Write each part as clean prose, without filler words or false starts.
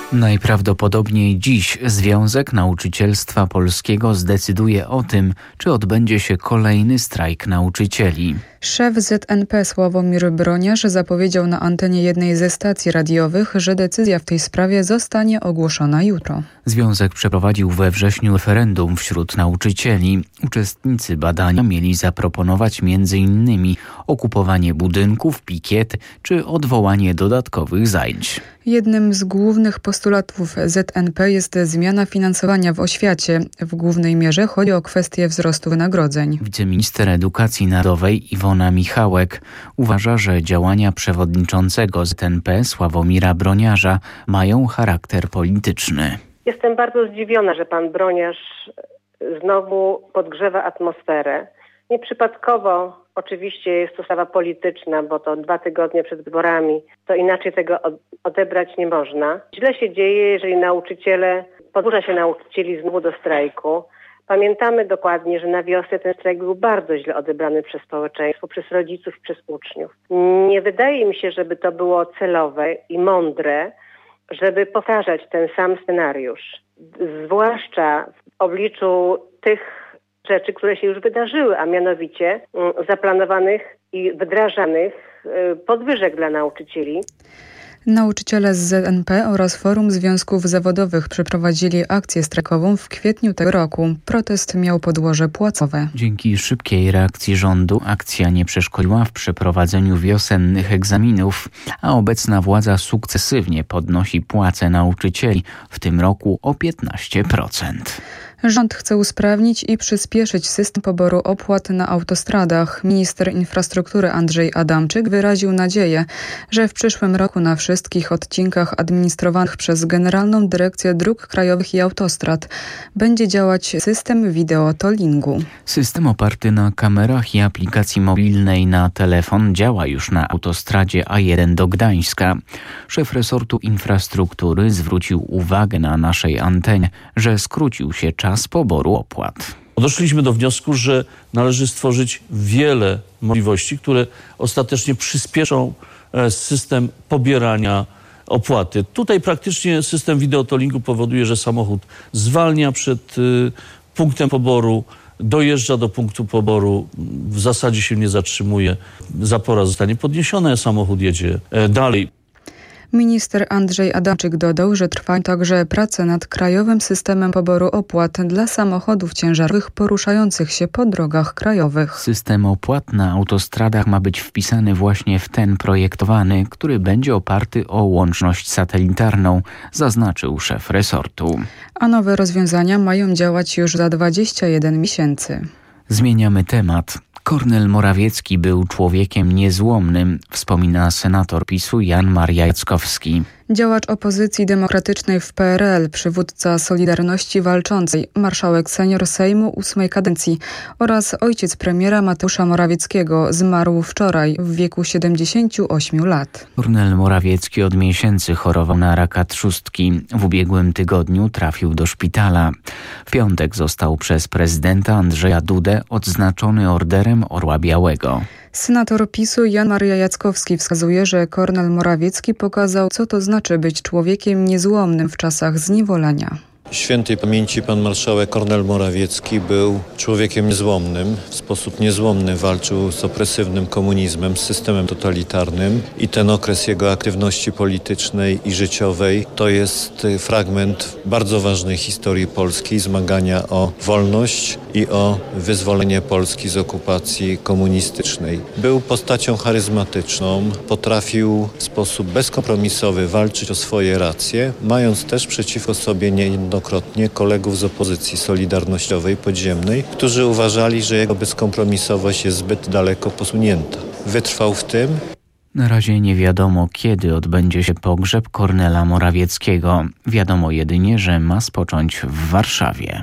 Najprawdopodobniej dziś Związek Nauczycielstwa Polskiego zdecyduje o tym, czy odbędzie się kolejny strajk nauczycieli. Szef ZNP Sławomir Broniarz zapowiedział na antenie jednej ze stacji radiowych, że decyzja w tej sprawie zostanie ogłoszona jutro. Związek przeprowadził we wrześniu referendum wśród nauczycieli. Uczestnicy badania mieli zaproponować m.in. okupowanie budynków, pikiety czy odwołanie dodatkowych zajęć. Jednym z głównych postulatów ZNP jest zmiana finansowania w oświacie. W głównej mierze chodzi o kwestię wzrostu wynagrodzeń. Wiceminister Edukacji Narodowej Iwona Michałek uważa, że działania przewodniczącego ZNP Sławomira Broniarza mają charakter polityczny. Jestem bardzo zdziwiona, że pan Broniarz znowu podgrzewa atmosferę. Nieprzypadkowo oczywiście jest to sprawa polityczna, bo to 2 tygodnie przed wyborami, to inaczej tego odebrać nie można. Źle się dzieje, jeżeli podburza się nauczycieli znowu do strajku. Pamiętamy dokładnie, że na wiosnę ten strajk był bardzo źle odebrany przez społeczeństwo, przez rodziców i przez uczniów. Nie wydaje mi się, żeby to było celowe i mądre, żeby powtarzać ten sam scenariusz. Zwłaszcza w obliczu tych rzeczy, które się już wydarzyły, a mianowicie zaplanowanych i wdrażanych podwyżek dla nauczycieli. Nauczyciele z ZNP oraz Forum Związków Zawodowych przeprowadzili akcję strajkową w kwietniu tego roku. Protest miał podłoże płacowe. Dzięki szybkiej reakcji rządu akcja nie przeszkodziła w przeprowadzeniu wiosennych egzaminów, a obecna władza sukcesywnie podnosi płace nauczycieli, w tym roku o 15%. Rząd chce usprawnić i przyspieszyć system poboru opłat na autostradach. Minister infrastruktury Andrzej Adamczyk wyraził nadzieję, że w przyszłym roku na wszystkich odcinkach administrowanych przez Generalną Dyrekcję Dróg Krajowych i Autostrad będzie działać system wideotollingu. System oparty na kamerach i aplikacji mobilnej na telefon działa już na autostradzie A1 do Gdańska. Szef resortu infrastruktury zwrócił uwagę na naszej antenie, że skrócił się czas poboru opłat. Doszliśmy do wniosku, że należy stworzyć wiele możliwości, które ostatecznie przyspieszą system pobierania opłaty. Tutaj praktycznie system wideotollingu powoduje, że samochód zwalnia przed punktem poboru, dojeżdża do punktu poboru, w zasadzie się nie zatrzymuje, zapora zostanie podniesiona, samochód jedzie dalej. Minister Andrzej Adamczyk dodał, że trwają także prace nad krajowym systemem poboru opłat dla samochodów ciężarowych poruszających się po drogach krajowych. System opłat na autostradach ma być wpisany właśnie w ten projektowany, który będzie oparty o łączność satelitarną, zaznaczył szef resortu. A nowe rozwiązania mają działać już za 21 miesięcy. Zmieniamy temat. Kornel Morawiecki był człowiekiem niezłomnym, wspomina senator PiS-u Jan Maria Jackowski. Działacz opozycji demokratycznej w PRL, przywódca Solidarności Walczącej, marszałek senior Sejmu 8 kadencji oraz ojciec premiera Mateusza Morawieckiego zmarł wczoraj w wieku 78 lat. Kornel Morawiecki od miesięcy chorował na raka trzustki. W ubiegłym tygodniu trafił do szpitala. W piątek został przez prezydenta Andrzeja Dudę odznaczony Orderem Orła Białego. Senator PiS-u Jan Maria Jackowski wskazuje, że Kornel Morawiecki pokazał, co to znaczy być człowiekiem niezłomnym w czasach zniewolenia. Świętej pamięci pan marszałek Kornel Morawiecki był człowiekiem niezłomnym. W sposób niezłomny walczył z opresywnym komunizmem, z systemem totalitarnym i ten okres jego aktywności politycznej i życiowej to jest fragment bardzo ważnej historii Polski, zmagania o wolność i o wyzwolenie Polski z okupacji komunistycznej. Był postacią charyzmatyczną, potrafił w sposób bezkompromisowy walczyć o swoje racje, mając też przeciwko sobie niejednokrotnie kolegów z opozycji solidarnościowej podziemnej, którzy uważali, że jego bezkompromisowość jest zbyt daleko posunięta. Wytrwał w tym. Na razie nie wiadomo, kiedy odbędzie się pogrzeb Kornela Morawieckiego. Wiadomo jedynie, że ma spocząć w Warszawie.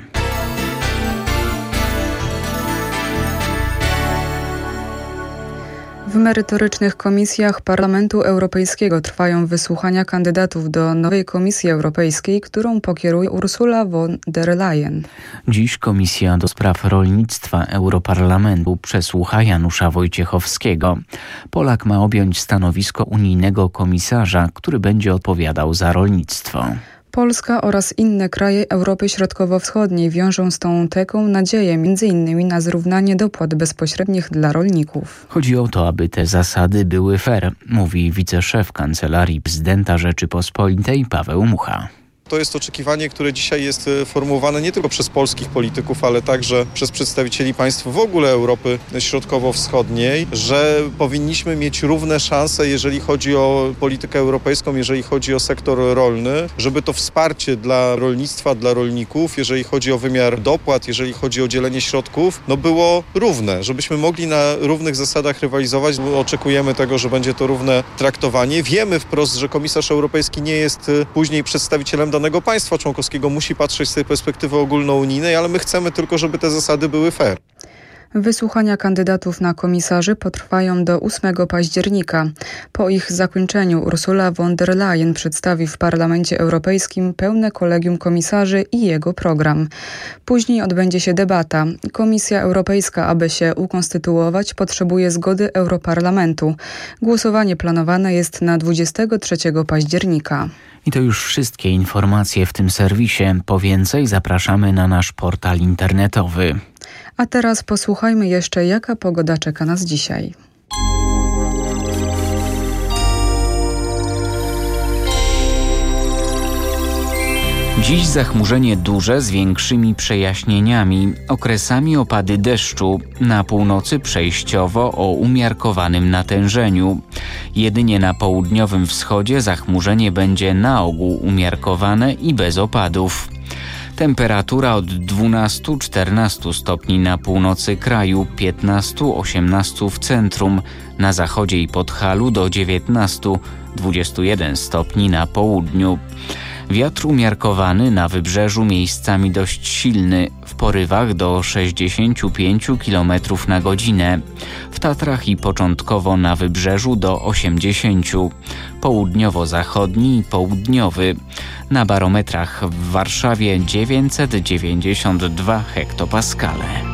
W merytorycznych komisjach Parlamentu Europejskiego trwają wysłuchania kandydatów do nowej Komisji Europejskiej, którą pokieruje Ursula von der Leyen. Dziś Komisja do Spraw Rolnictwa Europarlamentu przesłucha Janusza Wojciechowskiego. Polak ma objąć stanowisko unijnego komisarza, który będzie odpowiadał za rolnictwo. Polska oraz inne kraje Europy Środkowo-Wschodniej wiążą z tą teką nadzieję m.in. na zrównanie dopłat bezpośrednich dla rolników. Chodzi o to, aby te zasady były fair, mówi wiceszef Kancelarii Prezydenta Rzeczypospolitej Paweł Mucha. To jest oczekiwanie, które dzisiaj jest formułowane nie tylko przez polskich polityków, ale także przez przedstawicieli państw w ogóle Europy Środkowo-Wschodniej, że powinniśmy mieć równe szanse, jeżeli chodzi o politykę europejską, jeżeli chodzi o sektor rolny, żeby to wsparcie dla rolnictwa, dla rolników, jeżeli chodzi o wymiar dopłat, jeżeli chodzi o dzielenie środków, było równe, żebyśmy mogli na równych zasadach rywalizować. Oczekujemy tego, że będzie to równe traktowanie. Wiemy wprost, że komisarz europejski nie jest później przedstawicielem danego państwa członkowskiego, musi patrzeć z tej perspektywy ogólnounijnej, ale my chcemy tylko, żeby te zasady były fair. Wysłuchania kandydatów na komisarzy potrwają do 8 października. Po ich zakończeniu Ursula von der Leyen przedstawi w Parlamencie Europejskim pełne kolegium komisarzy i jego program. Później odbędzie się debata. Komisja Europejska, aby się ukonstytuować, potrzebuje zgody Europarlamentu. Głosowanie planowane jest na 23 października. I to już wszystkie informacje w tym serwisie. Po więcej zapraszamy na nasz portal internetowy. A teraz posłuchajmy jeszcze, jaka pogoda czeka nas dzisiaj. Dziś zachmurzenie duże z większymi przejaśnieniami, okresami opady deszczu, na północy przejściowo o umiarkowanym natężeniu. Jedynie na południowym wschodzie zachmurzenie będzie na ogół umiarkowane i bez opadów. Temperatura od 12-14 stopni na północy kraju, 15-18 w centrum, na zachodzie i Podhalu do 19-21 stopni na południu. Wiatr umiarkowany na wybrzeżu miejscami dość silny, w porywach do 65 km na godzinę. W Tatrach i początkowo na wybrzeżu do 80, południowo-zachodni i południowy. Na barometrach w Warszawie 992 hektopaskale.